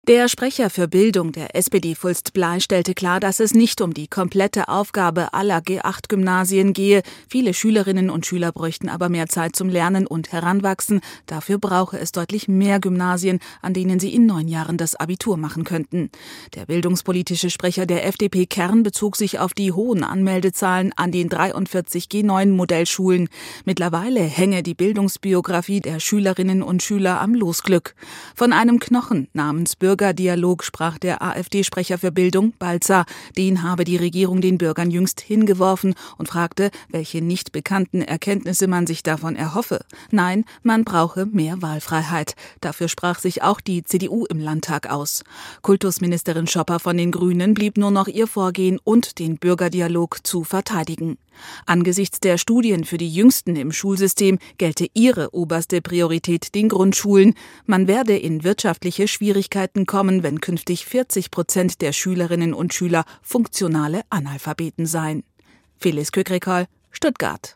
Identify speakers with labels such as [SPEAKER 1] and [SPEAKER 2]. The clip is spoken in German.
[SPEAKER 1] Der Sprecher für Bildung der SPD Fulst Bley stellte klar, dass es nicht um die komplette Aufgabe aller G8-Gymnasien gehe. Viele Schülerinnen und Schüler bräuchten aber mehr Zeit zum Lernen und Heranwachsen. Dafür brauche es deutlich mehr Gymnasien, an denen sie in 9 Jahren das Abitur machen könnten. Der bildungspolitische Sprecher der FDP-Kern bezog sich auf die hohen Anmeldezahlen an den 43 G9-Modellschulen. Mittlerweile hänge die Bildungsbiografie der Schülerinnen und Schüler am Losglück. Von einem Knochen namens Bürgerdialog sprach der AfD-Sprecher für Bildung, Balzer. Den habe die Regierung den Bürgern jüngst hingeworfen und fragte, welche nicht bekannten Erkenntnisse man sich davon erhoffe. Nein, man brauche mehr Wahlfreiheit. Dafür sprach sich auch die CDU im Landtag aus. Kultusministerin Schopper von den Grünen blieb nur noch ihr Vorgehen und den Bürgerdialog zu verteidigen. Angesichts der Studien für die Jüngsten im Schulsystem gelte ihre oberste Priorität den Grundschulen. Man werde in wirtschaftliche Schwierigkeiten kommen, wenn künftig 40% der Schülerinnen und Schüler funktionale Analphabeten seien. Phyllis Kükrikol, Stuttgart.